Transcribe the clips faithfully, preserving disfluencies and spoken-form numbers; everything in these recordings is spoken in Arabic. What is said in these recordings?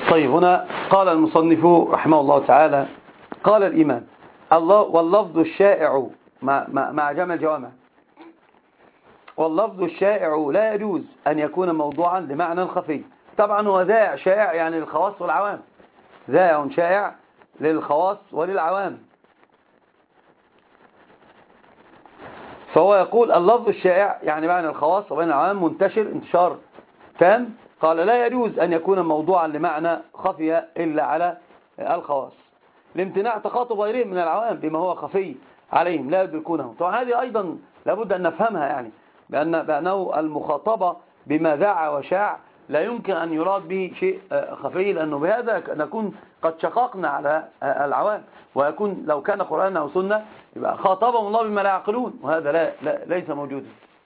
طيب، هنا قال المصنف رحمه الله تعالى، قال الإمام: الله واللفظ الشائع مع, مع, مع جمع الجوامع، واللفظ الشائع لا يجوز أن يكون موضوعا لمعنى خفي. طبعا هو ذائع شائع يعني للخواص والعوام، ذائع شائع للخواص وللعوام. فهو يقول اللفظ الشائع يعني معنى الخواص وبين العوام منتشر انتشار تام. قال لا يجوز أن يكون موضوعا لمعنى خفي إلا على الخواص، لامتناع تخاطب غيرهم من العوام بما هو خفي عليهم لا يدركونه. طبعا هذه أيضا لابد أن نفهمها، يعني بأن بأنه المخاطبة بما ذاع وشاع لا يمكن أن يراد به شيء خفي، لأنه بهذا نكون قد شققنا على العوام، ويكون لو كان قرآن أو سنة يبقى خاطبهم الله بما لا يعقلون، وهذا لا, لا ليس موجودا.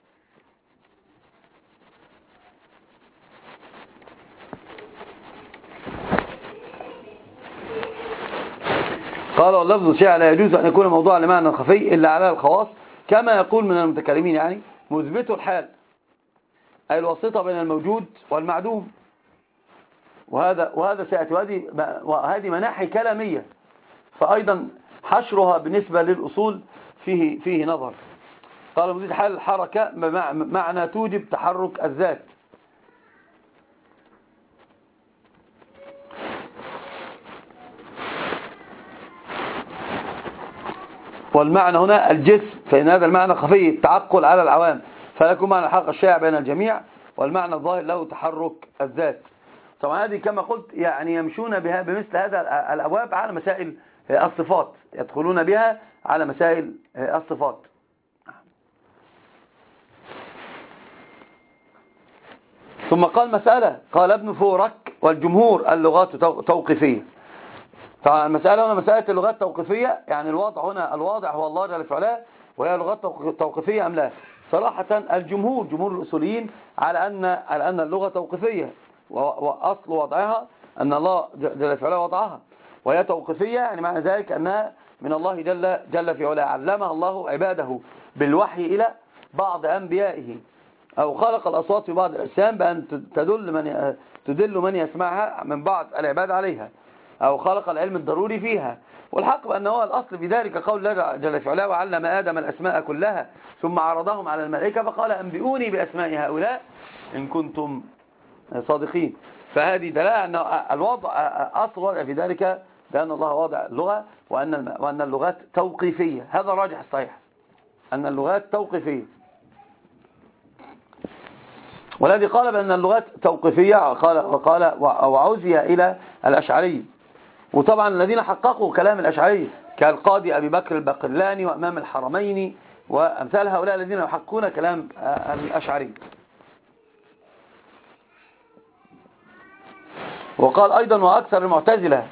قال واللفظ الشائع لا يجوز أن يكون موضوعا لمعنى خفي إلا على الخواص، كما يقول من المتكلمين يعني مثبت الحال، أي الواسطة بين الموجود والمعدوم. وهذا وهذا سيأتي، وهذه وهذه مناحي كلامية، فأيضا حشرها بالنسبة للأصول فيه فيه نظر. قال مثبت حال الحركة معنى توجب تحرك الذات، والمعنى هنا الجسم، فإن هذا المعنى خفي التعقل على العوام، فلا يكون معنى الحق الشائع بين الجميع، والمعنى الظاهر له تحرك الذات. طبعا هذه كما قلت يعني يمشون بها بمثل هذا الأبواب على مسائل الصفات، يدخلون بها على مسائل الصفات. ثم قال مسألة، قال ابن فورك والجمهور اللغات توقيفية. طبعا المسألة هنا مسألة اللغات توقيفية، يعني الوضع هنا الواضع هو الله جل في علاه، وهي لغات توقيفية أم لا؟ صراحة الجمهور جمهور الأصوليين على أن على أن اللغة توقيفية، وأصل وضعها أن الله جل في علاه وضعها، وهي توقيفية يعني معنى ذلك أنها من الله جل جل في علاه، علمها الله عباده بالوحي إلى بعض أنبيائه، أو خلق الأصوات في بعض الأجسام بأن تدل من تدل من يسمعها من بعض العباد عليها، أو خلق العلم الضروري فيها. والحق بأن هو الأصل في ذلك قول الله جل في علاه: وعلم آدم الأسماء كلها ثم عرضهم على الملائكة فقال أنبئوني بأسماء هؤلاء إن كنتم صادقين. فهذه دلالة أن الوضع أصل وضع في ذلك بأن الله وضع اللغة، وأن وأن اللغات توقيفية. هذا راجح الصحيح أن اللغات توقيفية. والذي قال بأن اللغات توقيفية قال وقال وعزي إلى الأشعري. وطبعا الذين حققوا كلام الأشعري كالقاضي أبي بكر الباقلاني وأمام الحرمين وأمثال هؤلاء الذين يحققون كلام الأشعري. وقال أيضا وأكثر المعتزلة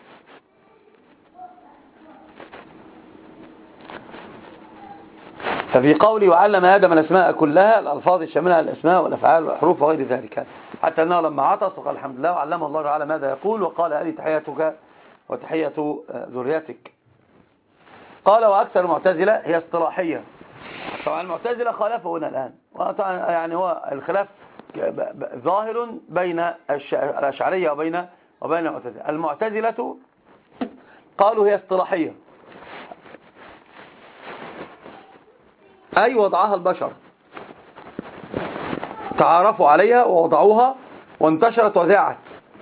ففي قوله وعلم آدم الأسماء كلها الألفاظ الشاملة الأسماء والأفعال والحروف وغير ذلك، حتى أنه لما عطس وقال الحمد لله وعلمه الله تعالى ماذا يقول، وقال هذه تحياتك وتحية ذريتك. قال وأكثر المعتزلة هي اصطلاحية. طبعا المعتزلة خالفوا هنا الآن، يعني هو الخلاف ظاهر بين الأشعرية وبين وبين المعتزلة. المعتزلة قالوا هي اصطلاحية، أي وضعها البشر، تعارفوا عليها ووضعوها وانتشرت وذاعت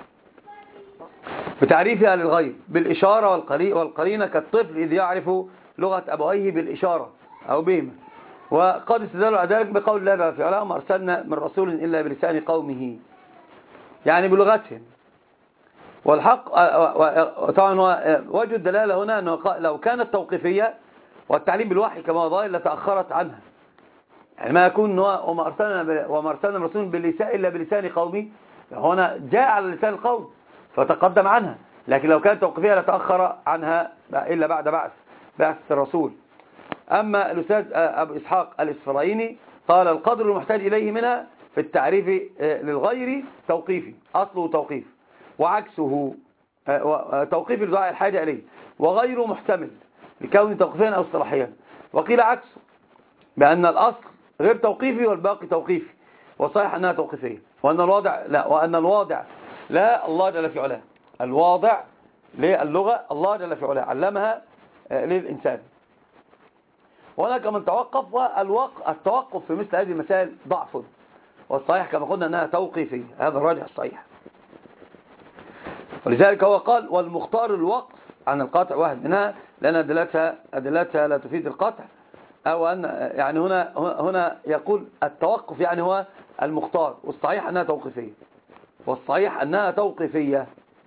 بتعريفها للغير بالإشارة والقرينة، كالطفل إذ يعرف لغة أبويه بالإشارة أو بهما. وقد استدلوا على ذلك بقول الله في علاه ما أرسلنا من رسول إلا بلسان قومه، يعني بلغتهم. والحق طبعا هو وجه الدلالة هنا أنه لو كانت توقيفية والتعليم بالوحي كما ظاهر لتأخرت عنها، يعني ما يكون وما أرسلنا وما أرسلنا من رسول باللسان إلا بلسان قومي، هنا جاء على لسان القوم فتقدم عنها، لكن لو كانت توقيفية لتأخر عنها إلا بعد بعث بعث الرسول. أما الأستاذ أبو إسحاق الإسفرايني قال القدر المحتاج إليه منها في التعريف للغير توقيفي، أصله توقيف، وعكسه توقيف لدعاء الحاجة إليه، وغيره محتمل لكون توقيفيا أو اصطلاحيا. وقيل عكسه بأن الأصل غير توقيفي والباقي توقيفي، وصحيح أنها توقيفية، وأن الواضع لا وأن الواضع لا الله جل في علاه. الواضع للغة الله جل في علاه علمها للإنسان. وهناك من توقف، والتوقف في مثل هذه المسائل ضعف، والصحيح كما قلنا أنها توقيفية، هذا الراجح الصحيح. ولذلك هو قال والمختار الوقف عن القطع واحد منها، لأن أدلتها أدلتها لا تفيد القطع، أو أن يعني هنا هنا يقول التوقف يعني هو المختار، والصحيح أنها توقيفية، والصحيح أنها توقيفية.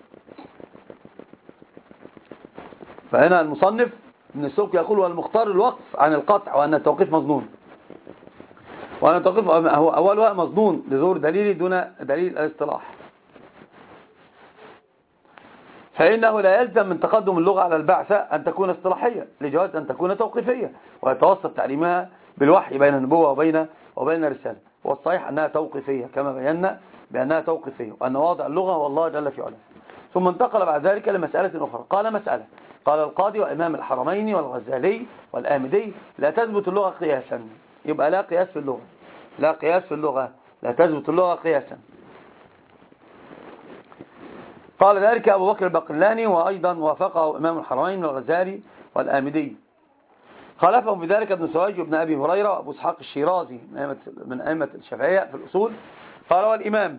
فهنا المصنف ابن السبكي يقول والمختار الوقف عن القطع، وأن التوقيف مظنون، وأن التوقيف هو أولها مظنون لظهور دليل دون دليل الاصطلاح. فإنه لا يلزم من تقدم اللغة على البعثة أن تكون اصطلاحية لجواز أن تكون توقيفية، ويتوسط تعليمها بالوحي بين النبوة وبين وبين الرسالة. والصحيح أنها توقيفية كما بينا بأنها توقيفية، وأن واضع اللغة هو الله جل في علاه. ثم انتقل بعد ذلك لمسألة أخرى. قال مسألة قال القاضي وإمام الحرمين والغزالي والآمدي لا تثبت اللغة قياسا. يبقى لا قياس في اللغة، لا قياس في اللغة، لا تثبت اللغة قياسا. قال ذلك أبو بكر البقلاني، وأيضا وافقه إمام الحرمين والغزالي والآمدي. خالفهم بذلك ابن سواج وابن أبي هريرة وأبو اسحاق الشيرازي من أئمة الشافعية في الأصول. قال والإمام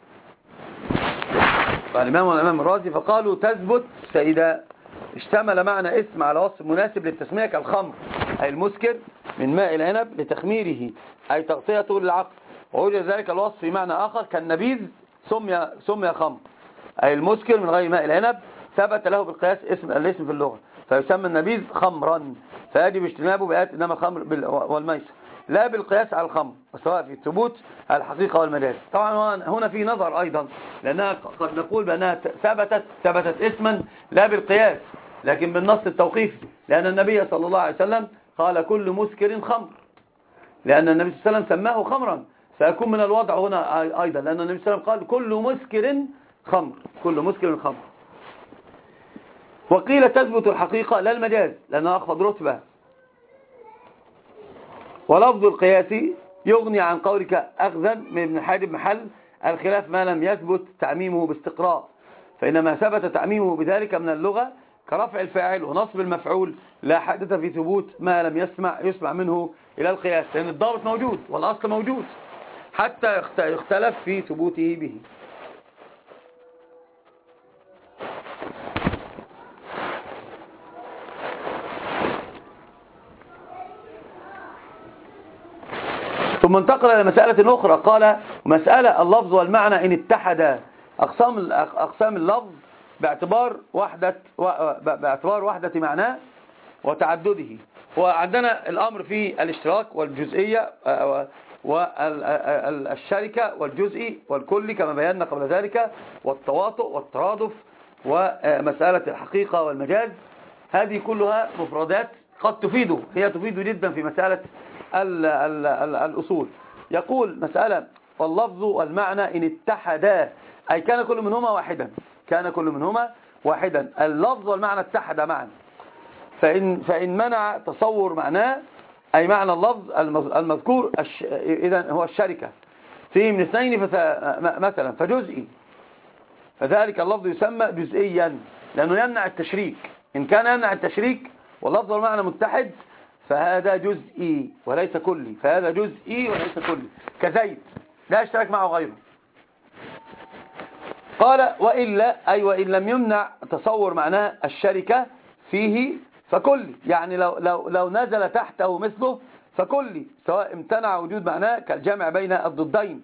والإمام والإمام الرازي فقالوا تثبت فإذا اشتمل معنى اسم على وصف مناسب للتسمية كالخمر أي المسكر من ماء العنب لتخميره أي تغطيته للعقل، ووجد ذلك الوصف في معنى آخر كالنبيذ سمي سمي خمر أي المسكر من غير ماء العنب، ثبت له بالقياس اسم الاسم في اللغة فيسمى النبيذ خمرا، فيجب اجتنابه بآيات إنما الخمر والميسر لا بالقياس على الخمر، سواء في الثبوت الحقيقة والمجاز. طبعا هنا في نظر أيضا، لأنها قد نقول بأنها ثبتت ثبتت اسما لا بالقياس لكن بالنص التوقيفي، لأن النبي صلى الله عليه وسلم قال كل مسكر خمر، لأن النبي صلى الله عليه وسلم سماه خمرا، فيكون من الوضع هنا أيضا، لأن النبي صلى الله عليه وسلم قال كل مسكر خمر، كل مسكر خمر. وقيل تثبت الحقيقة لا المجاز لأنها أخفض رتبة. ولفظ القياس يغني عن قولك أخذا من ابن حاجب محل الخلاف ما لم يثبت تعميمه باستقراء، فإنما ثبت تعميمه بذلك من اللغة كرفع الفاعل ونصب المفعول لا حدث في ثبوت ما لم يسمع يسمع منه إلى القياس، لأن الضابط موجود والأصل موجود حتى يختلف في ثبوته به. ثم انتقل إلى مسألة أخرى. قال مسألة اللفظ والمعنى إن اتحدا. أقسام أقسام اللفظ باعتبار وحدة باعتبار وحدة معناه وتعدده. وعندنا الأمر في الاشتراك والجزئية والشركة والجزئي والكل كما بينا قبل ذلك، والتواطؤ والترادف ومسألة الحقيقة والمجاز. هذه كلها مفردات قد تفيد، هي تفيد جدا في مسألة ال ال ال الأصول. يقول مسألة واللفظ والمعنى إن اتحدا أي كان كل منهما واحدا، كان كل منهما واحدا. اللفظ والمعنى اتحدا معا، فإن, فإن منع تصور معناه أي معنى اللفظ المذكور إذن هو الشركة فيه من اثنين مثلا فجزئي، فذلك اللفظ يسمى جزئيا لأنه يمنع التشريك. إن كان يمنع التشريك واللفظ والمعنى متحد فهذا جزئي وليس كلي، فهذا جزئي وليس كلي كزيد لا اشترك معه غيره. قال وإلا أي وإن لم يمنع تصور معناه الشركة فيه فكلي، يعني لو, لو, لو نزل تحته مثله فكلي، سواء امتنع وجود معناه كالجمع بين الضدين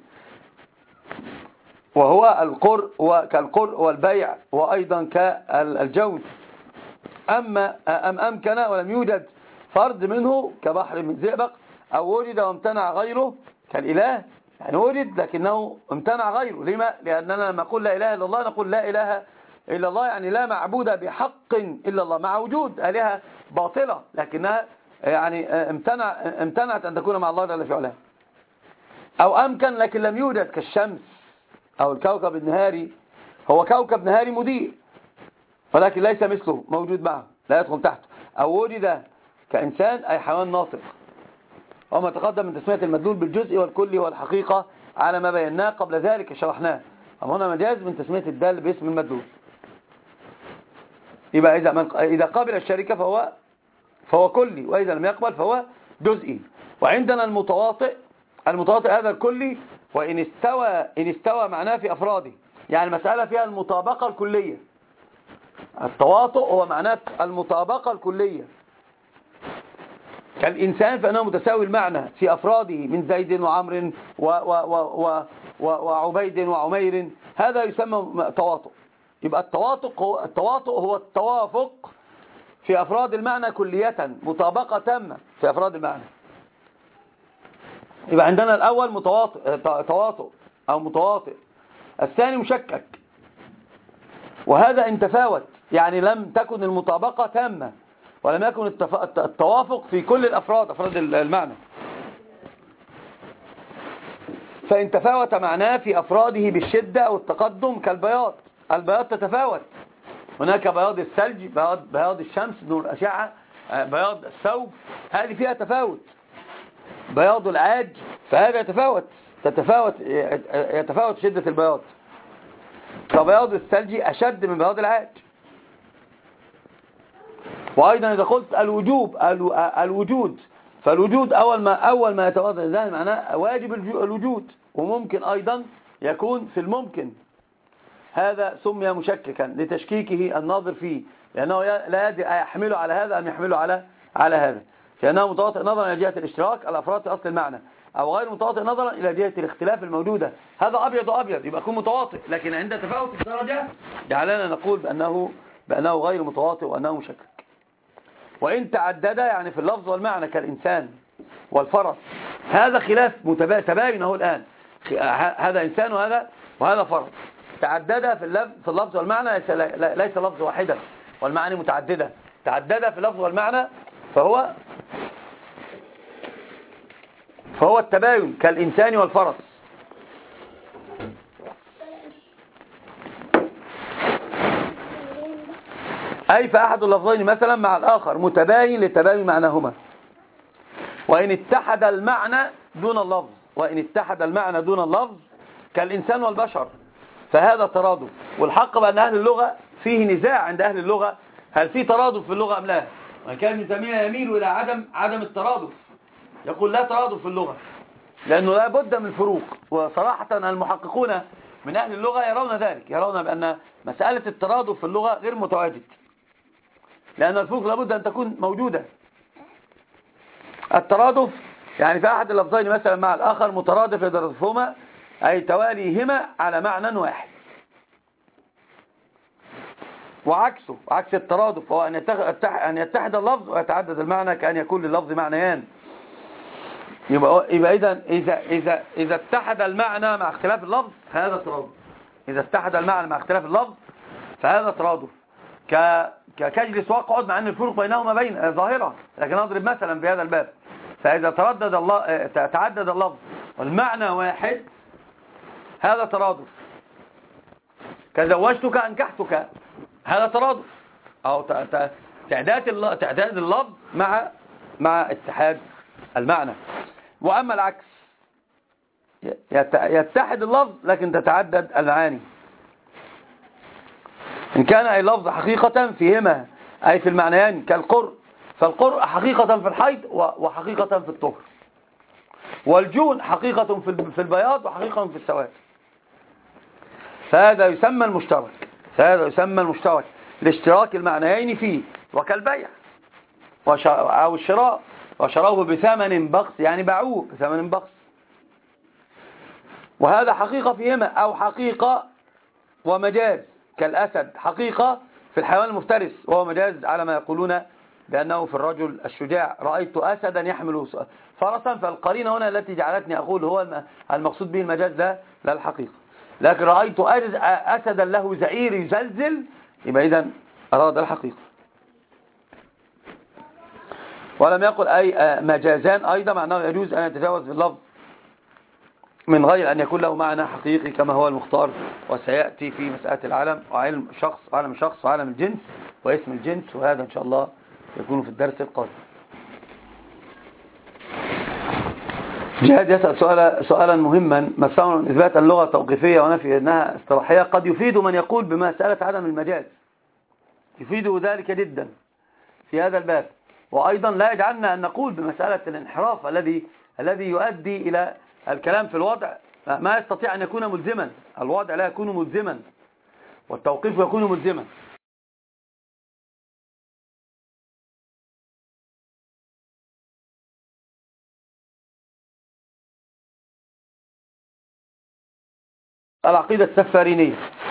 وهو القر وكالقر والبيع وأيضا كالجوز. أما أم أمكن ولم يوجد فرد منه كبحر من زئبق، أو وجد وامتنع غيره كالإله، يعني وجد لكنه امتنع غيره. لما؟ لأننا لما نقول لا إله إلا الله نقول لا إله إلا الله يعني لا معبود بحق إلا الله، مع وجود آلهة باطلة لكنها يعني امتنع امتنعت أن تكون مع الله جل في علاه. أو أمكن لكن لم يوجد كالشمس أو الكوكب النهاري، هو كوكب نهاري مضيء ولكن ليس مثله موجود معه لا يدخل تحته. أو وجد كإنسان أي حيوان ناطق، وما تقدم من تسمية المدلول بالجزء والكل والحقيقة على ما بيناه قبل ذلك شرحناه. أما هنا مجاز من تسمية الدال باسم المدلول. يبقى إذا من إذا قابل الشركة فهو فهو كلي، وإذا لم يقبل فهو جزئي. وعندنا المتواطئ، المتواطئ هذا الكلي، وإن استوى إن استوى معناه في أفراده، يعني المسألة فيها المطابقة الكلية. التواطؤ هو معناه المطابقة الكلية، كالإنسان فإنه متساوي المعنى في أفراده من زيد وعمر وعبيد وعمير، هذا يسمى تواطؤ. يبقى التواطؤ هو التواطؤ هو التوافق في أفراد المعنى كلية، مطابقة تامة في أفراد المعنى. يبقى عندنا الأول متواطئ تواطؤ أو متواطئ، الثاني مشكك، وهذا ان تفاوت، يعني لم تكن المطابقة تامة ولم يكن التوافق في كل الأفراد أفراد المعنى. فإن تفاوت معناه في أفراده بالشدة أو التقدم، كالبياض، البياض تتفاوت، هناك بياض الثلج، بياض, بياض الشمس نور الأشعة، بياض الثوب، هذه فيها تفاوت. بياض العاج فهذا يتفاوت تتفاوت يتفاوت شدة البياض، فبياض الثلج أشد من بياض العاج. وأيضا إذا قلت الوجوب الوجود، فالوجود أول ما أول ما يتوضأ الذهن معناه واجب الوجود، وممكن أيضا يكون في الممكن، هذا سمي مشككا لتشكيكه الناظر فيه، لأنه لا يدري يحمله على هذا أم يحمله على على هذا، لأنه متواطئ نظرا إلى جهة الاشتراك الأفراد في أصل المعنى، أو غير متواطئ نظرا إلى جهة الاختلاف الموجودة. هذا أبيض وأبيض يبقى يكون متواطئ، لكن عند تفاوت الدرجة جعلنا نقول بأنه بأنه غير متواطئ وأنه مشكك. وإن تعدد يعني في اللفظ والمعنى، كالإنسان والفرس، هذا خلاف متباين اهو الآن، هذا إنسان وهذا وهذا فرس، تعدد في اللفظ في اللفظ والمعنى، ليس ليس لفظ واحدا والمعاني متعددة، تعدد في اللفظ والمعنى فهو فهو التباين كالإنسان والفرس. أي فأحد اللفظين مثلا مع الآخر متباين لتباين معناهما، وإن اتحد المعنى دون اللفظ وإن اتحد المعنى دون اللفظ كالإنسان والبشر فهذا ترادف. والحق بأن أهل اللغة فيه نزاع عند أهل اللغة، هل في ترادف في اللغة أم لا؟ وكان ابن تيمية يميل إلى عدم عدم الترادف، يقول لا ترادف في اللغة، لأنه لا بد من فروق. وصراحة المحققون من أهل اللغة يرون ذلك، يرون بأن مسألة الترادف في اللغة غير متواجد، لأن الفروق لابد أن تكون موجودة. الترادف يعني في أحد اللفظين مثلا مع الآخر مترادف يترادفهما، أي تواليهما على معنى واحد. وعكسه عكس الترادف هو أن يتحد اللفظ ويتعدد المعنى، كأن يكون لللفظ معنيان. يبقى يبقى إذا إذا إذا إذا اتحد المعنى مع اختلاف اللفظ فهذا ترادف. إذا اتحد المعنى مع اختلاف اللفظ فهذا ترادف. ك كجلس واقعد، مع أن الفروق بينهما بين ظاهرة، لكن أضرب مثلا في هذا الباب، فإذا تردد الله تعدد اللفظ والمعنى واحد هذا ترادف. كزوجتك أنكحتك هذا ترادف، أو تعداد تعداد اللفظ مع مع اتحاد المعنى. وأما العكس يتحد اللفظ لكن تتعدد المعاني، إن كان أي لفظ حقيقة فيهما أي في المعنيين، كالقرء، فالقرء حقيقة في الحيض وحقيقة في الطهر، والجون حقيقة في البياض وحقيقة في السواد، فهذا يسمى المشترك فهذا يسمى المشترك لاشتراك المعنيين فيه. وكالبيع أو الشراء، وشروه بثمن بخس، يعني باعوه بثمن بخس، وهذا حقيقة فيهما أو حقيقة ومجاز، كالأسد حقيقة في الحيوان المفترس وهو مجاز على ما يقولون بأنه في الرجل الشجاع، رأيت أسدا يحمل فرسا، فالقرينة هنا التي جعلتني أقول هو المقصود به المجاز لا لا الحقيقة. لكن رأيت أسدا له زئير يزلزل، يبقى إذن أراد الحقيقة. ولم يقل أي مجازان أيضا، معناه يجوز أن يتجاوز في اللفظ من غير أن يكون له معنى حقيقي كما هو المختار، وسيأتي في مسألة العالم وعلم شخص وعالم شخص وعالم الجنس واسم الجنس، وهذا إن شاء الله يكون في الدرس القادم. جهاد يسأل سؤال سؤالا مهما: ما الفرق بين إثبات اللغة توقيفية ونفي أنها اصطلاحية؟ قد يفيد من يقول بمسألة عدم المجاز، يفيده ذلك جدا في هذا الباب. وأيضا لا يجعلنا أن نقول بمسألة الانحراف الذي الذي يؤدي إلى الكلام في الوضع ما يستطيع أن يكون ملزما. الوضع لا يكون ملزما والتوقيف يكون ملزما. العقيدة السفارينية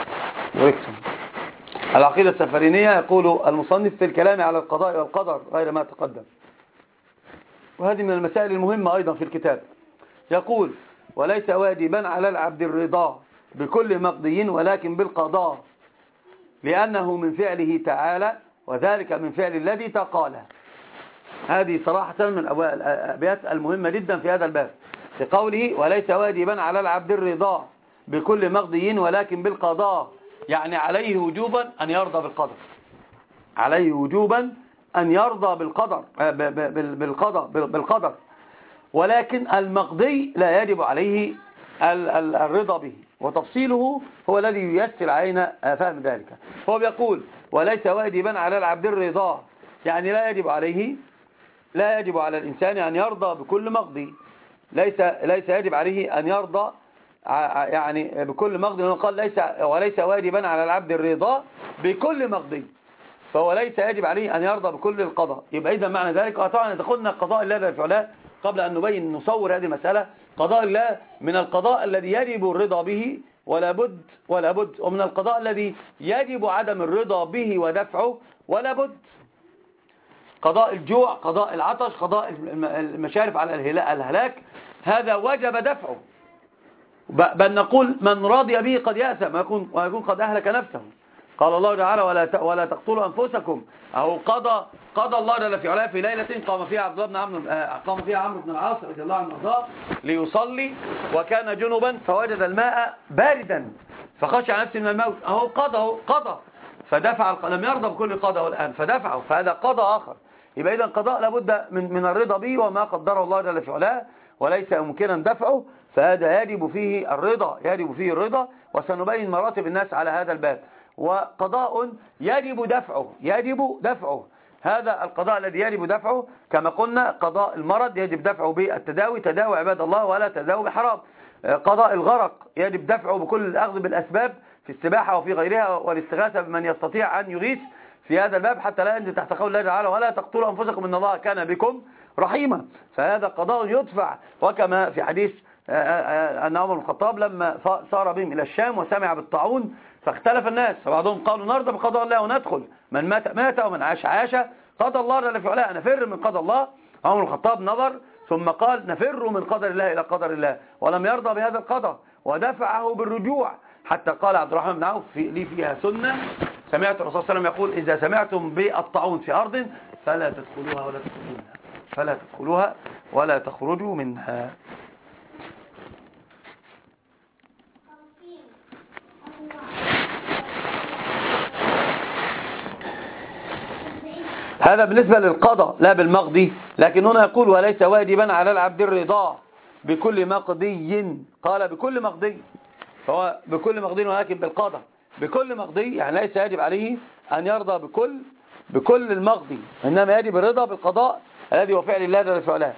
العقيدة السفارينية يقول المصنف في الكلام على القضاء والقدر غير ما تقدم، وهذه من المسائل المهمة أيضا في الكتاب. يقول: وليس واجبا على العبد الرضا بكل مقضي ولكن بالقضاء، لأنه من فعله تعالى وذلك من فعل الذي تقاله. هذه صراحة من الأبيات المهمة جدا في هذا الباب، في قوله: وليس واجبا على العبد الرضا بكل مقضي ولكن بالقضاء، يعني عليه وجوبا أن يرضى بالقدر، عليه وجوبا أن يرضى بالقدر بالقضاء بالقدر ولكن المقضي لا يجب عليه الرضا به، وتفصيله هو الذي ييسر علينا فهم ذلك. هو بيقول: وليس واجبا على العبد الرضا، يعني لا يجب عليه لا يجب على الإنسان أن يرضى بكل مقضي، ليس ليس يجب عليه أن يرضى يعني بكل مقضي. قال ليس وليس واجبا على العبد الرضا بكل مقضي، فهو ليس يجب عليه أن يرضى بكل القضاء. يبقى إذا معنى ذلك طبعا دخلنا قضاء الله جل وعلا قبل أن نبين نصور هذه المسألة. قضاء الله من القضاء الذي يجب الرضا به ولا بد ولا بد، ومن القضاء الذي يجب عدم الرضا به ودفعه ولا بد. قضاء الجوع، قضاء العطش، قضاء المشارف على الهلاك، هذا وجب دفعه، بل نقول من راضي به قد يأثم ويكون, ويكون قد أهلك نفسه. قال الله تعالى: ولا ولا تقتلوا أنفسكم. أو قضى قضى الله جل في علاه في ليلة قام فيها عبد الله بن عمرو قام فيها عمرو بن العاص رضي الله عنه وارضاه ليصلي وكان جنبا فوجد الماء باردا فخشى نفسه من الموت. أهو قضى قضى فدفع، لم يرضى بكل قضاء الآن فدفعه، فهذا قضى آخر. يبقى إذا قضاء لابد من من الرضا به وما قدره الله جل في علاه وليس ممكنا دفعه، فهذا يجب فيه الرضا يجب فيه الرضا وسنبين مراتب الناس على هذا الباب. وقضاء يجب دفعه يجب دفعه هذا القضاء الذي يجب دفعه كما قلنا: قضاء المرض يجب دفعه بالتداوي، تداوي عباد الله ولا تداوي بحرام. قضاء الغرق يجب دفعه بكل الأخذ بالأسباب في السباحة وفي غيرها، والاستغاثة بمن يستطيع أن يغيث في هذا الباب حتى لا ينزل تحت قول الله تعالى: ولا تقتلوا أنفسكم إن الله كان بكم رحيما. فهذا قضاء يدفع. وكما في حديث أن عمر بن الخطاب لما سار بهم إلى الشام وسمع بالطاعون فاختلف الناس، فبعضهم قالوا: نرضى بقضاء الله وندخل، من مات مات ومن عاش عاش، قضى الله جل في علاه نفر من قضاء الله. عمر بن الخطاب نظر ثم قال: نفر من قدر الله إلى قدر الله، ولم يرضى بهذا القضاء ودفعه بالرجوع، حتى قال عبد الرحمن بن عوف: في لي فيها سنة، سمعت الرسول صلى الله عليه وسلم يقول: إذا سمعتم بالطاعون في أرض فلا تدخلوها ولا تخرجوا منها فلا تدخلوها ولا تخرجوا منها. هذا بالنسبة للقضاء لا بالمقضي. لكن هنا يقول: وليس واجبا على العبد الرضا بكل مقضي. قال بكل مقضي، فهو بكل مقضي ولكن بالقضاء. بكل مقضي يعني ليس يجب عليه أن يرضى بكل بكل المقضي، إنما يجب الرضا بالقضاء الذي هو فعل الله جل وعلا.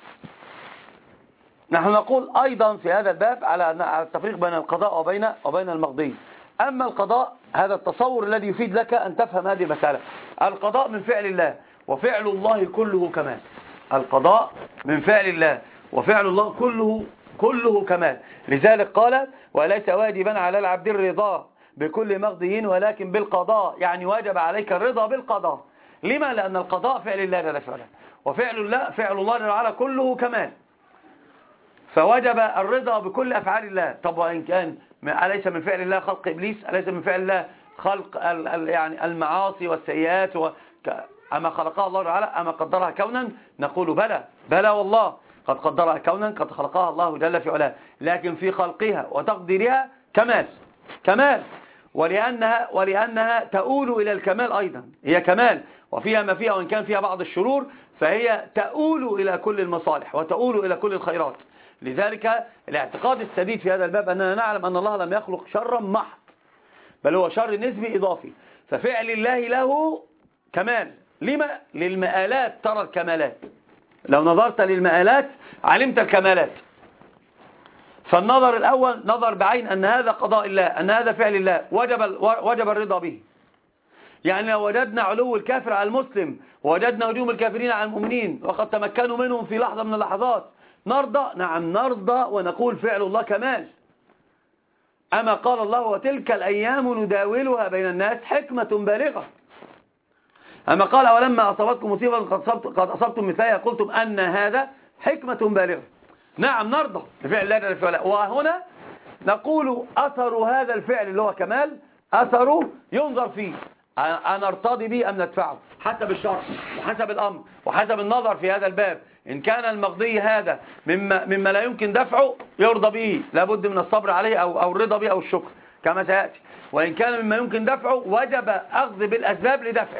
نحن نقول أيضا في هذا الباب على التفريق بين القضاء وبين وبين المقضي. أما القضاء هذا التصور الذي يفيد لك أن تفهم هذه المسألة. القضاء من فعل الله وفعل الله كله كمال. القضاء من فعل الله وفعل الله كله كله كمال. لذلك قال: وليس واجبا على العبد الرضا بكل مقضي ولكن بالقضاء، يعني واجب عليك الرضا بالقضاء. لما؟ لأن القضاء فعل الله جل وعلا وفعل الله فعل الله جل وعلا كله كمال، فوجب الرضا بكل أفعال الله. طب وإن كان أليس من فعل الله خلق إبليس؟ أليس من فعل الله خلق يعني المعاصي والسيئات و... أما خلقها الله تعالى أما قدرها كونا؟ نقول بلى بلى والله قد قدرها كونا، قد خلقها الله جل في علاه، لكن في خلقها وتقديرها كمال كمال ولأنها ولأنها تؤول إلى الكمال أيضا، هي كمال وفيها ما فيها، وإن كان فيها بعض الشرور فهي تؤول إلى كل المصالح وتؤول إلى كل الخيرات. لذلك الاعتقاد السديد في هذا الباب أننا نعلم أن الله لم يخلق شرا محض، بل هو شر نسبي إضافي. ففعل الله له كمال. لما؟ للمآلات ترى الكمالات. لو نظرت للمآلات علمت الكمالات. فالنظر الأول نظر بعين أن هذا قضاء الله، أن هذا فعل الله، وجب وجب الرضا به. يعني لو وجدنا علو الكافر على المسلم ووجدنا هجوم الكافرين على المؤمنين وقد تمكنوا منهم في لحظة من اللحظات، نرضى؟ نعم نرضى ونقول فعل الله كمال. أما قال الله وتلك الأيام نداولها بين الناس حكمة بالغة. أما قال أولما أصابتكم مصيبة قد أصبتم مثلها قلتم أن هذا حكمة بالغة. نعم نرضى بفعل الله جل وعلا. وهنا نقول أثر هذا الفعل اللي هو كمال أثره ينظر فيه، أنا ارتضي به أم ندفعه حسب الشرع وحسب الأمر وحسب النظر في هذا الباب. إن كان المقضي هذا مما, مما لا يمكن دفعه يرضى به، لابد من الصبر عليه أو, أو الرضا به أو الشكر كما سيأتي. وإن كان مما يمكن دفعه وجب أخذ بالأسباب لدفعه.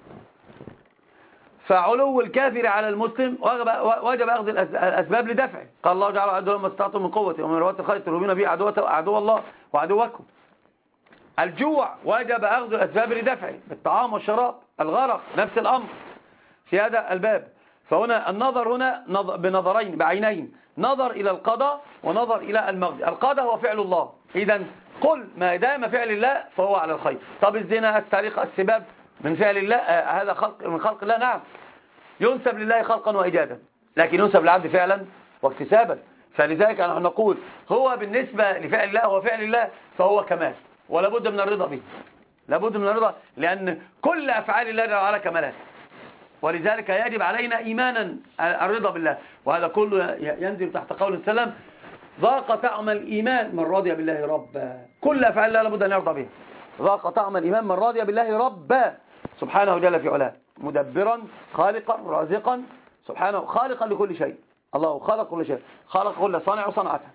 فعلو الكافر على المسلم وجب أخذ الأسباب لدفعه. قال الله جعل عدوا ما استطعتم من قوة ومن رباط الخيل ترهبون به عدو الله وعدوكم. الجوع وجب أخذ الأسباب لدفعه بالطعام والشراب. الغرق نفس الأمر في هذا الباب. فهنا النظر هنا بنظرين بعينين، نظر إلى القضاء ونظر إلى المقضي. القضاء هو فعل الله، إذا قل ما دام فعل الله فهو على الخير. طب الزنا السرقة السباب من فعل الله، آه هذا خلق من خلق الله. نعم ينسب لله خلقا وإيجادا، لكن ينسب للعبد فعلا واكتسابا. فلذلك نحن نقول هو بالنسبة لفعل الله هو فعل الله فهو كمال، ولا بد من الرضا به، لابد من الرضا، لأن كل أفعال الله جل وعلا كمالات. ولذلك يجب علينا إيمانا الرضا بالله. وهذا كله ينزل تحت قول السلام ذاق طعم الإيمان من رضي بالله ربا. كل أفعال الله لابد أن يرضى بها. ذاق طعم الإيمان من رضي بالله ربا سبحانه جل في علاه، مدبرا خالقا رازقا سبحانه، خالقا لكل شيء. الله خلق كل شيء، خلق كل صانع وصنعته.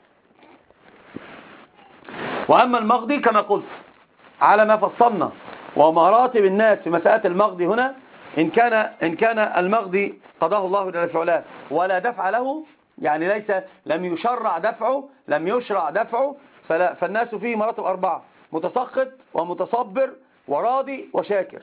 وأما المقضي كما قلت على ما فصلنا ومراتب الناس في مسألة المقضي هنا، إن كان إن كان المقضي قضاه الله جل في علاه ولا دفع له، يعني ليس لم يشرع دفعه لم يشرع دفعه فلا فالناس فيه مراتب أربعة: متسخط ومتصبر وراضي وشاكر.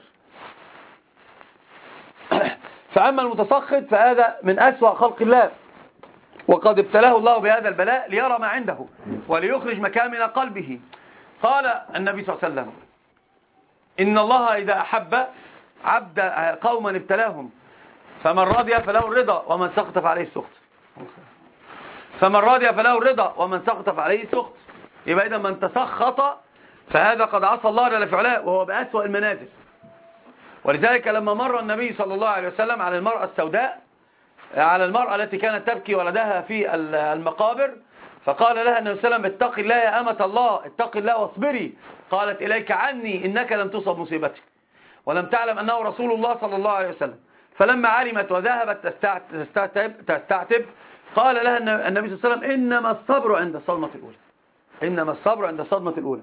فأما المتسخط فهذا من أسوأ خلق الله، وقد ابتلاه الله بهذا البلاء ليرى ما عنده وليخرج مكامن قلبه. قال النبي صلى الله عليه وسلم إن الله إذا أحب عبد قوما ابتلاهم فمن رضي فله الرضا ومن سخط فعليه السخط. فمن رضي فله الرضا ومن سخط فعليه السخط. يبقى إذا من تسخط فهذا قد عصى الله جل في علاه وهو بأسوأ المنازل. ولذلك لما مر النبي صلى الله عليه وسلم على المرأة السوداء، على المرأة التي كانت تبكي ولدها في المقابر، فقال لها النبي صلى الله عليه وسلم اتق الله يا أمة الله، اتق الله واصبري. قالت إليك عني إنك لم تصب مصيبتك ولم تعلم أنه رسول الله صلى الله عليه وسلم. فلما علمت وذهبت تستعتب, تستعتب قال لها النبي صلى الله عليه وسلم إنما الصبر عند الصدمة الأولى، إنما الصبر عند الصدمة الأولى.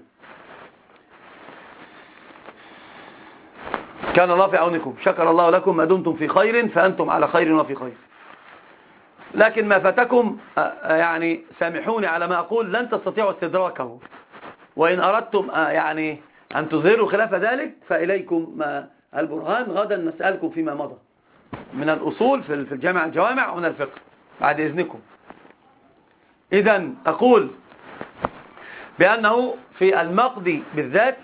كان الله في عونكم، شكر الله لكم ما دمتم في خير فأنتم على خير وفي خير. لكن ما فاتكم يعني سامحوني على ما أقول لن تستطيعوا استدراكه، وإن أردتم يعني أن تظهروا خلاف ذلك فإليكم البرهان غدا نسألكم فيما مضى من الأصول في الجامع الجوامع ومن الفقه بعد إذنكم. إذن أقول بأنه في المقضي بالذات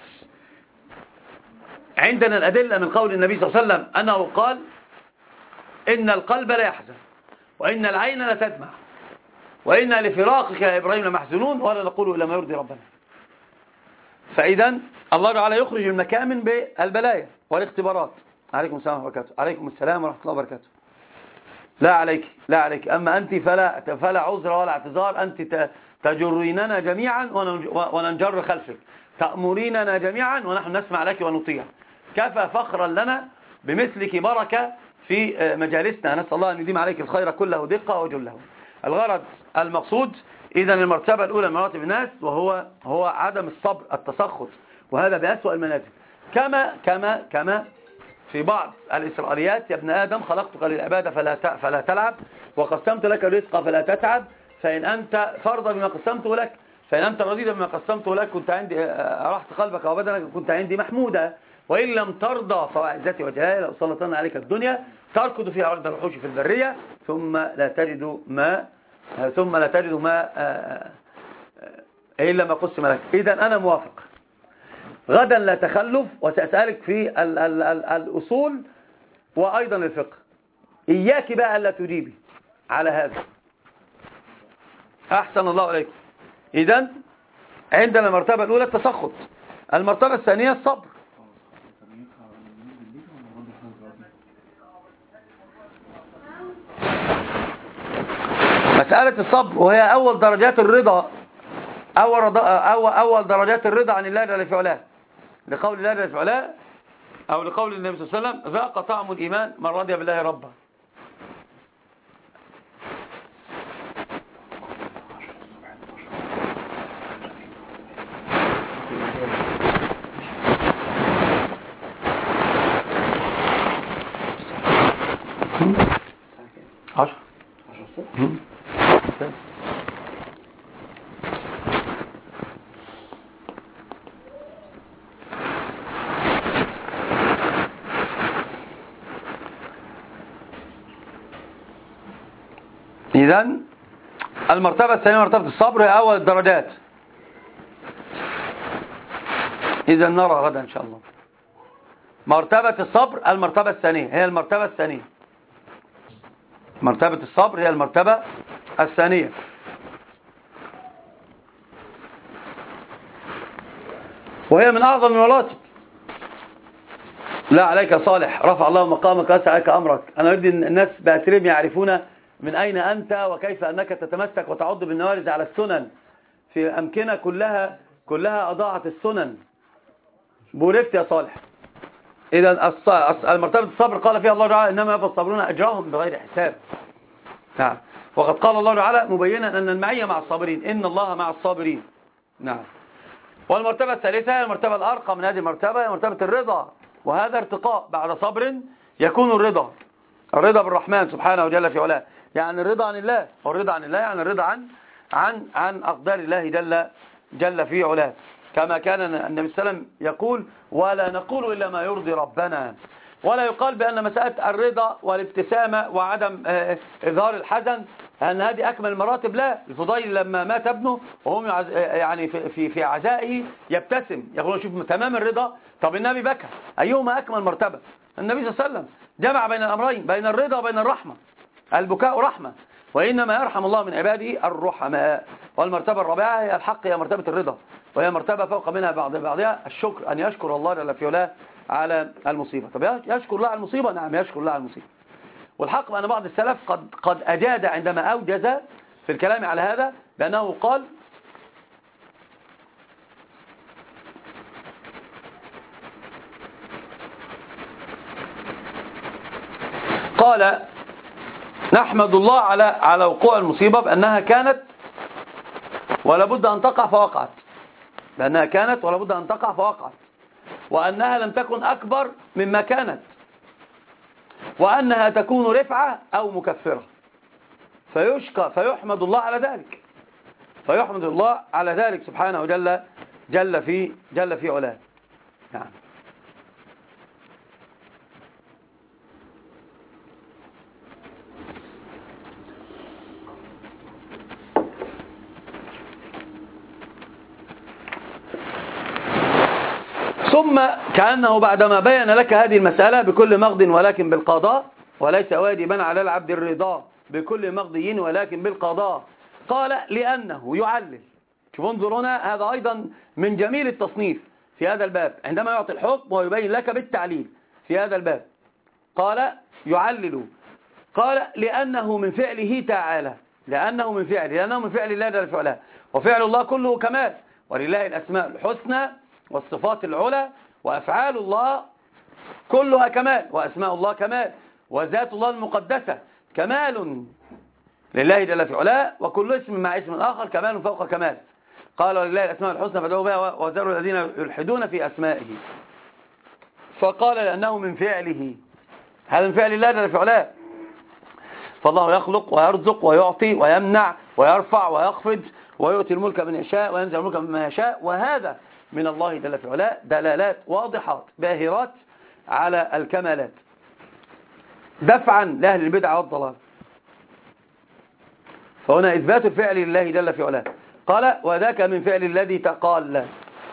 عندنا الأدلة من قول النبي صلى الله عليه وسلم أنه قال إن القلب لا يحزن وإن العين لا تدمع وإن لفراقك يا إبراهيم لمحزنون ولا نقول إلا ما يرضي ربنا. فإذا الله تعالى يخرج المكامن بالبلايا والاختبارات. عليكم السلام ورحمة الله وبركاته. عليكم السلام ورحمة الله وبركاته. لا عليك لا عليك أما أنت فلا فلا عذر ولا اعتذار، أنت تجريننا جميعا وننجر خلفك، تأمريننا جميعا ونحن نسمع لك ونطيع. كفى فخرا لنا بمثلك بركة في مجالسنا، نسأل الله أن يديم عليك الخير كله دقة وجله. الغرض المقصود إذا المرتبة الأولى من مراتب الناس وهو هو عدم الصبر، التسخط، وهذا بأسوأ المنازل. كما كما كما في بعض الإسرائيليات يا ابن آدم خلقتك للعبادة فلا فلا تلعب وقسمت لك الرزق فلا تتعب فإن أنت ترضى بما قسمته لك، فإن أنت رضيت بما قسمته لك كنت عندي أرحت قلبك وبدنك كنت عندي محمودا، وإن لم ترضى فوعزتي وجلالي لأسلطن عليك الدنيا تركض فيها أرض الوحوش في البرية ثم لا تجد ما ثم لا تجد ما إلا ما قسم لك. إذن أنا موافق، غدا لا تخلف، وسأسألك في ال ال ال الأصول وأيضا الفقه. إياك بقى ألا تجيبي على هذا. أحسن الله عليكم. إذن عندنا المرتبة الأولى التسخط، المرتبة الثانية الصبر. مسألة الصبر وهي أول درجات الرضا، أول, أول, أول درجات الرضا عن الله جل في علاه، لقول الله جل في علاه أو لقول النبي صلى الله عليه وسلم ذاق طعم الإيمان من رضي بالله ربا. عشر إذن المرتبة الثانية مرتبة الصبر هي أول الدرجات. إذن نرى غدا إن شاء الله. مرتبة الصبر المرتبة الثانية هي المرتبة الثانية. مرتبة الصبر هي المرتبة الثانية. وهي من أعظم المراتب. لا عليك صالح، رفع الله مقامك واسع عليك أمرك. أنا أريد الناس بأسرهم يعرفون من أين أنت وكيف أنك تتمسك وتعض بالنوارز على السنن في أمكنة كلها كلها أضاعت السنن. بوركت يا صالح. إذا المرتبة الصبر قال فيها الله تعالى إنما يوفى الصابرون أجرهم بغير حساب. نعم. وقد قال الله تعالى مبينا أن المعية مع الصابرين، إن الله مع الصابرين. نعم. والمرتبة الثالثة هي المرتبة الأرقى من هذه المرتبة، هي مرتبة الرضا، وهذا ارتقاء بعد صبر يكون الرضا. الرضا بالرحمن سبحانه وجل في علاه، يعني الرضا عن الله، والرضا عن الله يعني الرضا عن عن عن أقدار الله جل جل في علاه، كما كان النبي صلى الله عليه وسلم يقول ولا نقول إلا ما يرضي ربنا. ولا يقال بأن مسألة الرضا والابتسامة وعدم إظهار الحزن أن هذه أكمل المراتب. لا، الفضيل لما مات ابنه وهم يعني في في عزائه يبتسم، يقولون شوف تمام الرضا. طب النبي بكى، أيهما أكمل مرتبة؟ النبي صلى الله عليه وسلم جمع بين الأمرين، بين الرضا وبين الرحمة. البكاء رحمة، وإنما يرحم الله من عباده الرحماء. والمرتبة الرابعة هي الحق، هي مرتبة الرضا، وهي مرتبة فوق منها بعض بعضها الشكر، أن يشكر الله جل في علاه على المصيبة. طب يشكر الله على المصيبة؟ نعم يشكر الله على المصيبة. والحق بأن بعض السلف قد قد أجاد عندما أوجز في الكلام على هذا بأنه قال قال نحمد الله على على وقوع المصيبة بأنها كانت ولا بد أن تقع فوقعت، بأنها كانت ولا بد أن تقع فوقعت، وأنها لم تكن أكبر مما كانت، وأنها تكون رفعة أو مكفرة، فيشكى فيحمد الله على ذلك، فيحمد الله على ذلك سبحانه وجل جل في جل في علاه. نعم. ثم كأنه بعدما بين لك هذه المسألة بكل مغض ولكن بالقضاء، وليس واجبا على العبد الرضا بكل مغضي ولكن بالقضاء، قال لأنه يعلل. شوفوا انظروا هنا، هذا أيضا من جميل التصنيف في هذا الباب، عندما يعطي الحكم ويبين لك بالتعليل في هذا الباب. قال يعلل، قال لأنه من فعله تعالى، لأنه من فعله لأنه من فعل الله جل وعلا، وفعل الله كله كمال، ولله الأسماء الحسنى والصفات العلى، وأفعال الله كلها كمال، وأسماء الله كمال، وذات الله المقدسة كمال لله جل في علاه، وكل اسم مع اسم آخر كمال فوق كمال. قال ولله الأسماء الحسنى فادعوه بها وذروا الذين يلحدون في أسمائه. فقال لأنه من فعله، هذا من فعل الله جل في علاه. فالله يخلق ويرزق ويعطي ويمنع ويرفع ويخفض ويؤتي الملك من يشاء وينزع الملك مما يشاء، وهذا من الله جل في علاه دلالات واضحات باهرات على الكمالات دفعا لأهل البدع والضلال. فهنا إثبات الفعل لله جل في علاه. قال وذاك من فعل الذي تقال.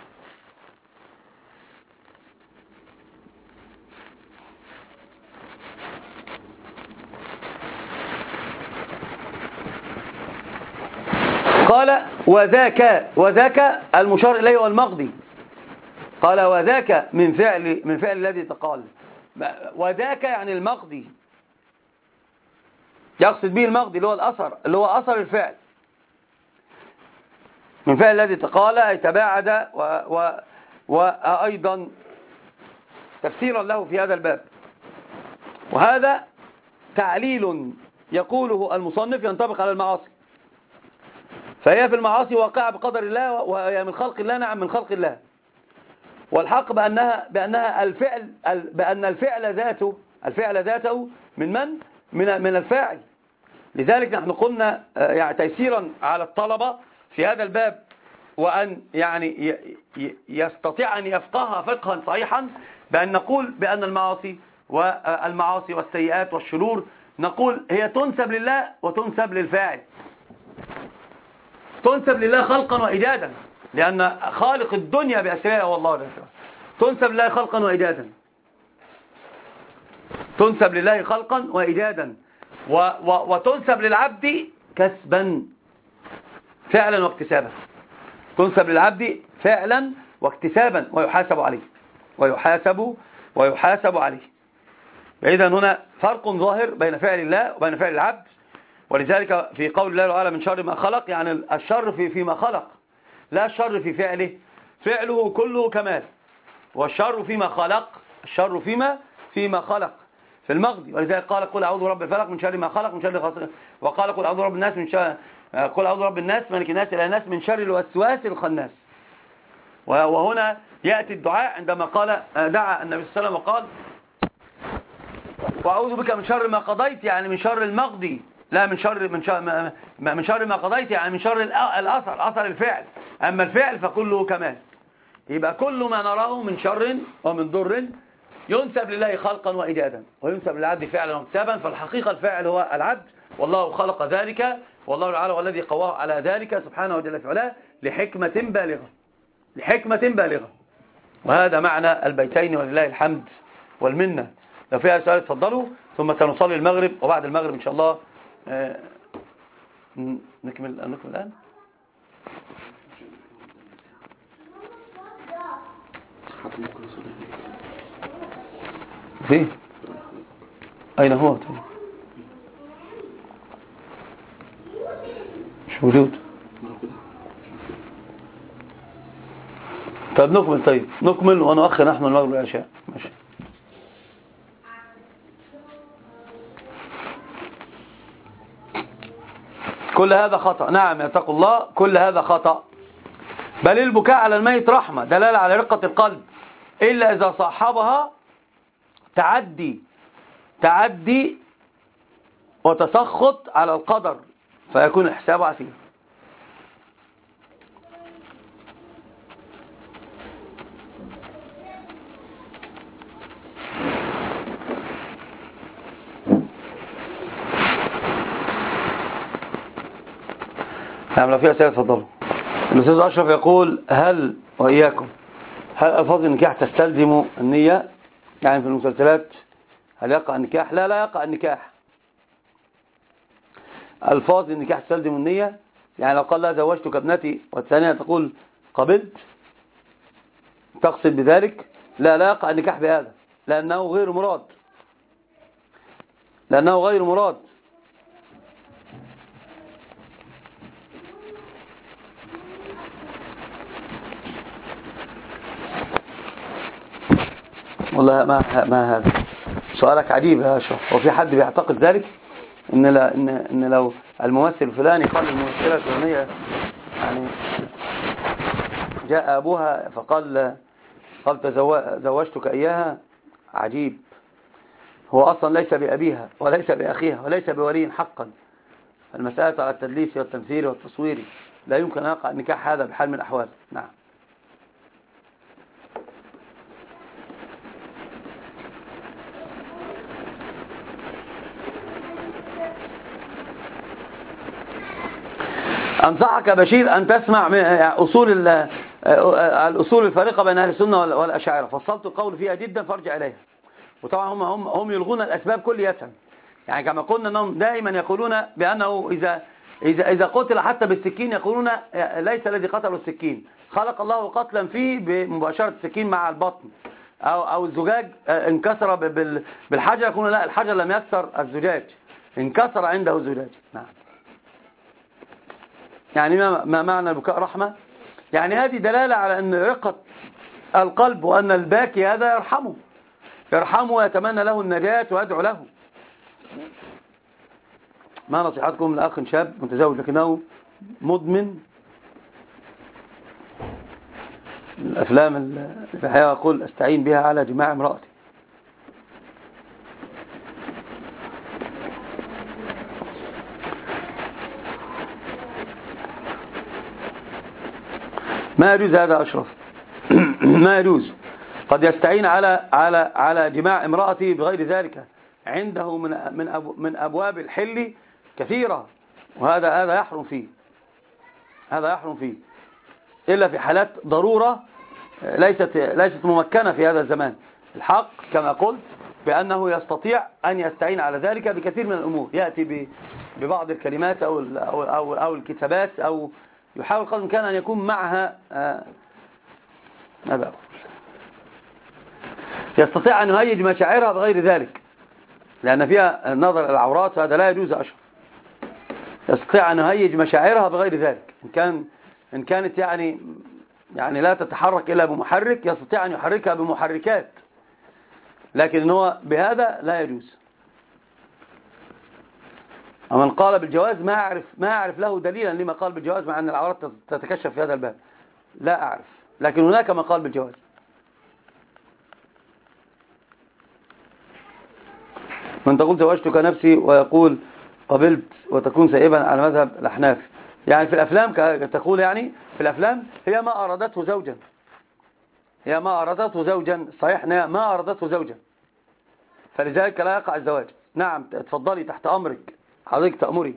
قال وذاك وذاك المشار إليه والمقضي. قال وذاك من فعل من فعل الذي تقال. وذاك يعني المقضي، يقصد به المقضي اللي هو الأثر، اللي هو أثر الفعل. من فعل الذي تقال أي تباعد، وأيضا تفسيرا له في هذا الباب. وهذا تعليل يقوله المصنف ينطبق على المعاصي، فهي في المعاصي واقعة بقدر الله، وهي من خلق الله. نعم من خلق الله. والحق بأنها بأنها الفعل بأن الفعل ذاته الفعل ذاته من من من من الفاعل. لذلك نحن قلنا يعني تيسيرا على الطلبة في هذا الباب، وأن يعني يستطيع أن يفقهها فقها صحيحا، بأن نقول بأن المعاصي والمعاصي والسيئات والشرور نقول هي تنسب لله وتنسب للفاعل. تنسب لله خلقا وإيجادا، لأن خالق الدنيا بأسرها هو الله جل وعلا. تنسب لله خلقا وإيجادا، تنسب لله خلقا وإيجادا، و و وتنسب للعبد كسبا فعلا واكتسابا. تنسب للعبد فعلا واكتسابا ويحاسب عليه ويحاسب ويحاسب عليه. إذن هنا فرق ظاهر بين فعل الله وبين فعل العبد. ولذلك في قول الله تعالى من شر ما خلق، يعني الشر في فيما خلق، لا الشر في فعله. فعله كله كمال، والشر فيما خلق، الشر فيما فيما خلق في المقضي. ولذلك قال قل أعوذ برب الفلق من شر ما خلق من شر غاسق، وقال قل أعوذ برب الناس من شر قل أعوذ برب الناس ملك الناس إله الناس من شر الوسواس الخناس. وهنا يأتي الدعاء عندما قال دعا النبي صلى الله عليه وسلم وقال وأعوذ بك من شر ما قضيت، يعني من شر المقضي، لا من شر من شر من شر ما قضيت، يعني من شر الأثر، أثر الفعل. أما الفعل فكله كمال. يبقى كل ما نراه من شر ومن ضر ينسب لله خلقا وإيجادا، وينسب للعبد فعلا واكتسابا. فالحقيقة الفاعل هو العبد، والله خلق ذلك، والله تعالى هو الذي قواه على ذلك سبحانه وجل في علاه لحكمة بالغة، لحكمة بالغة. وهذا معنى البيتين ولله الحمد والمنة. لو فيها سؤال اتفضلوا، ثم سنصلي المغرب، وبعد المغرب إن شاء الله آه نكمل نكمل الآن. فيه أين هو؟ طيب مش موجود. طيب نكمل، طيب نكمل ونؤخر نحن المغرب والعشاء. ماشي. كل هذا خطأ. نعم يتقوا الله، كل هذا خطأ. بل البكاء على الميت رحمة، دلالة على رقة القلب، إلا إذا صاحبها تعدي تعدي وتسخط على القدر، فيكون الحساب عسير. نعم لو في أسئلة تفضلوا. الأستاذ أشرف يقول هل وإياكم هل ألفاظ النكاح تستلزم النية؟ يعني في المسلسلات هل يقع النكاح؟ لا لا يقع النكاح. ألفاظ النكاح تستلزم النية، يعني لو قال لا زوجتك ابنتي والثانية تقول قبلت تقصد بذلك، لا لا يقع النكاح بهذا، لأنه غير مراد، لأنه غير مراد. والله ما ما هذا سؤالك عجيب يا أشرف. وفي حد بيعتقد ذلك إن لا إن إن لو الممثل الفلاني قال الممثلة الفلانية يعني جاء أبوها فقال قال زوجتك إياها، عجيب. هو أصلا ليس بأبيها وليس بأخيها وليس بولي حقا، المسألة على التدليس والتمثيل والتصوير لا يمكن أن يقع النكاح هذا بحال من الأحوال. نعم. أنصحك بشير أن تسمع من أصول الأصول الفارقة بين أهل السنة والأشاعرة، فصلت القول فيها جدا فارجع إليها. وطبعا هم هم هم يلغون الأسباب كلية، يعني كما قلنا أنهم دائما يقولون بأنه إذا إذا إذا قتل حتى بالسكين يقولون ليس الذي قتله السكين، خلق الله قتلا فيه بمباشرة السكين مع البطن، أو أو الزجاج انكسر بالحجر، يقولون لا الحجر لم يكسر الزجاج، انكسر عنده الزجاج. نعم. يعني ما ما معنى البكاء رحمة؟ يعني هذه دلالة على أن رقة القلب، وأن الباكي هذا يرحمه يرحمه ويتمنى له النجاة ويدعو له. ما نصيحتكم لأخ شاب متزوج لكنه مدمن الأفلام الحقيقة يقول أستعين بها على جماع امرأتي؟ ما يجوز هذا أشرف. ما يجوز. قد يستعين على على على جماع امرأته بغير ذلك، عنده من من من أبواب الحل كثيرة، وهذا هذا يحرم فيه هذا يحرم فيه إلا في حالات ضرورة ليست ليست ممكنة في هذا الزمان. الحق كما قلت بأنه يستطيع أن يستعين على ذلك بكثير من الأمور، يأتي ببعض الكلمات أو أو أو, أو الكتابات، أو يحاول قدر الإمكان أن يكون معها آه ماذا أقول يستطيع أن يهيج مشاعرها بغير ذلك، لأن فيها نظر العورات، وهذا لا يجوز أشرف. يستطيع أن يهيج مشاعرها بغير ذلك، إن كان إن كانت يعني يعني لا تتحرك إلا بمحرك، يستطيع أن يحركها بمحركات، لكن هو بهذا لا يجوز. ومن قال بالجواز ما أعرف ما أعرف له دليلا لما قال بالجواز، مع أن العورات تتكشف في هذا الباب، لا أعرف، لكن هناك من قال بالجواز. من تقول زوجتك نفسي ويقول قبلت وتكون سائبا على مذهب الأحناف، يعني في الأفلام تقول، يعني في الأفلام هي ما أرادته زوجا، هي ما أرادته زوجا صحيح، ما أرادته زوجا، فلذلك لا يقع الزواج. نعم تفضلي تحت أمرك، حضرتك تأمري.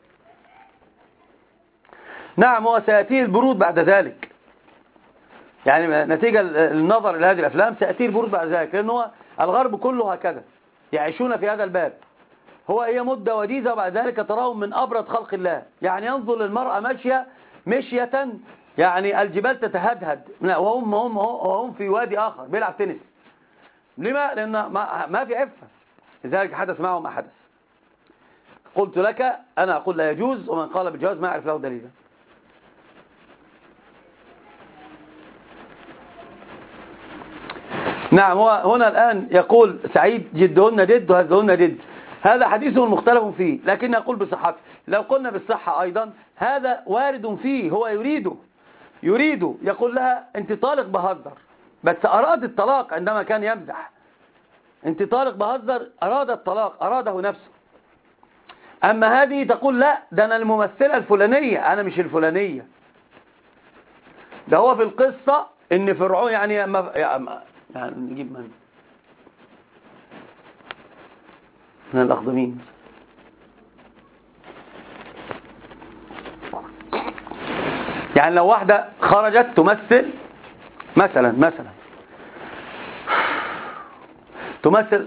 نعم هو سيأتي البرود بعد ذلك، يعني نتيجة النظر لهذه الأفلام سيأتي البرود بعد ذلك، لأنه الغرب كله هكذا يعيشون في هذا الباب. هو هي مدة وجيزة وبعد ذلك تراهم من أبرد خلق الله، يعني ينظر للمرأة ماشية مشية يعني الجبال تتهدهد، وهم هم وهم في وادي آخر بيلعب تنس. لما؟ لأن ما, ما في عفة، لذلك حدث معهم ما حدث. قلت لك أنا أقول لا يجوز، ومن قال بالجواز ما أعرف له دليلا. نعم هو هنا الآن يقول سعيد جدهن جد وهزهن جد، هذا حديث مختلف فيه، لكن يقول بصحته. لو قلنا بالصحة أيضا هذا وارد فيه، هو يريده يريده يقول لها أنت طالق بهزر، بس أراد الطلاق عندما كان يمزح، أنت طالق بهزر، أراد الطلاق، أراده نفسه. أما هذه تقول لا ده أنا الممثلة الفلانية، أنا مش الفلانية. ده هو في القصة إن فرعون يعني ما يعني نجيب من من الأخضمين، يعني لو واحدة خرجت تمثل مثلا مثلا تمثل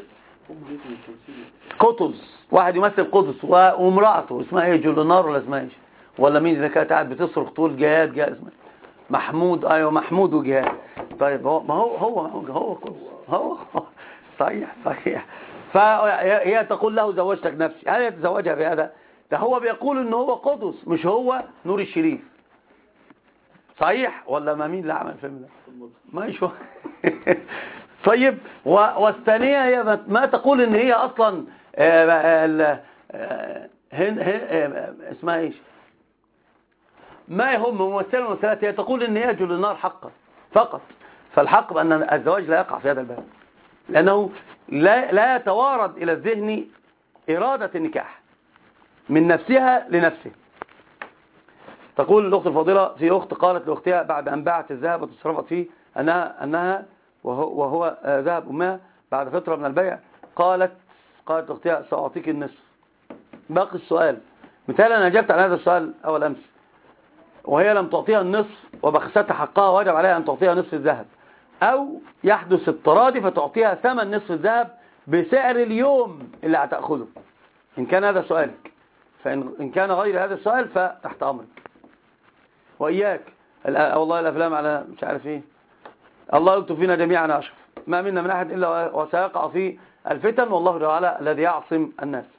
قطز، واحد يمثل قطز وامرأته اسمها ايه، جولونار ولا اسمها ايه، ولا مين اللي كانت قاعد بتصرخ تقول جهاد جهاد، اسمها محمود، ايوه محمود وجهاد. طيب هو ما هو هو هو هو, هو صحيح صحيح. فهي تقول له زوجتك نفسي، هل يتزوجها بهذا؟ ده هو بيقول ان هو قدس مش هو نور الشريف، صحيح ولا ما؟ مين اللي عمل الفيلم ده؟ ما يشوف. طيب والثانيه هي ما تقول ان هي اصلا اسمها ايش، ما يهم ممثله وممثلات، هي تقول ان هي جل النار حقا فقط. فالحق بان الزواج لا يقع في هذا الباب، لانه لا لا يتوارد الى الذهن اراده النكاح، من نفسها لنفسه. تقول الأخت الفاضلة في أخت قالت لأختها بعد أن باعت الذهب وتصرفت فيه أنها, أنها وهو, وهو ذهب أمها بعد فترة من البيع، قالت قالت لأختها سأعطيك النصف. باقي السؤال، مثالا أنا أجبت على هذا السؤال أول أمس وهي لم تعطيها النصف وبخست حقها وجب عليها أن تعطيها نصف الذهب، أو يحدث التراضي فتعطيها ثمن نصف الذهب بسعر اليوم اللي هتأخذه. إن كان هذا سؤالك، فإن كان غير هذا السؤال فتحت أمرك. وإياك والله الأفلام على مش عارف إيه، الله يكتب فينا جميعا أشرف، ما منا من أحد إلا وسيقع في الفتن، والله تعالى الذي يعصم الناس.